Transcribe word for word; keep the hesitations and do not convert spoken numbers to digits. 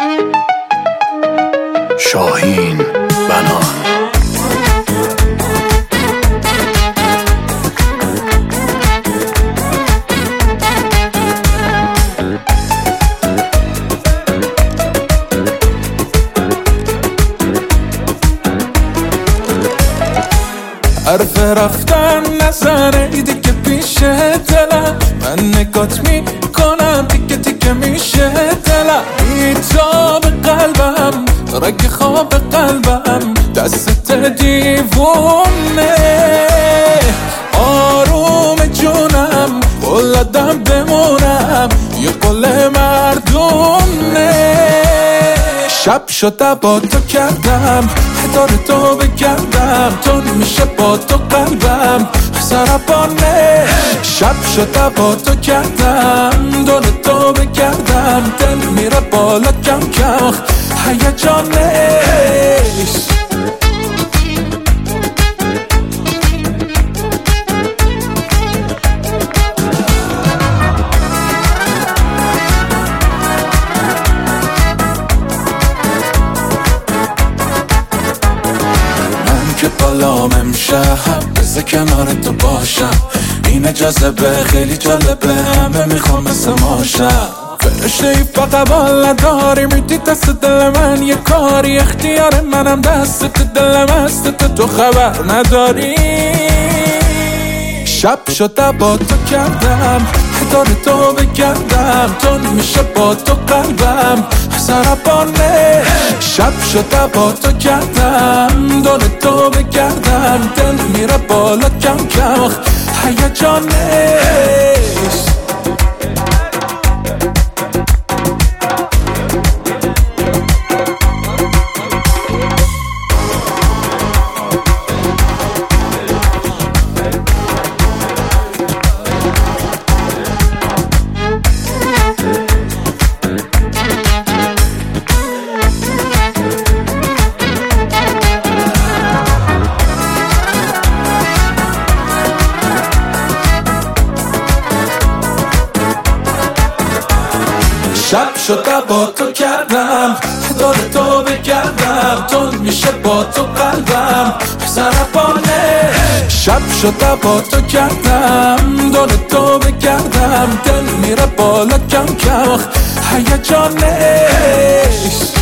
شاهین بنان. حرف رفتن نزنه دیگه پیش دلم، من نگات میکنم دیگه دیگه میشه دلم. بیتاب قلبم رگ خواب قلبم دست دیوونه، آروم جونم قلدم بمونم یه قل مردونه. شب شده با تو کردم دار تو بگردم، تو میشه با تو قلبم سرپانه. شب شده با تو کردم دار تو بگردم، دل میره بالا کم کم هیجانش. که بالام امشب بذار کنار تو باشم، این جذبه خیلی جالبه، همه میخوام مثل ماشم. فرشته ای فقط بال نداری، میدی دست دل من یه کاری، اختیار منم دست دلم است تو خبر نداری. شب شده با تو کردم دار تو بگردم، تو میشه با تو قلبم سرپانه. شب شده با تو کردم دار تو بگردم، دل میره بالا کم کم هیجانش. شب شده با تو کردم دار تو بگردم، تو میشه با تو قلبم سرپانه. شب شده با تو کردم دار تو بگردم، دل میره بالا کم کم هیجانش.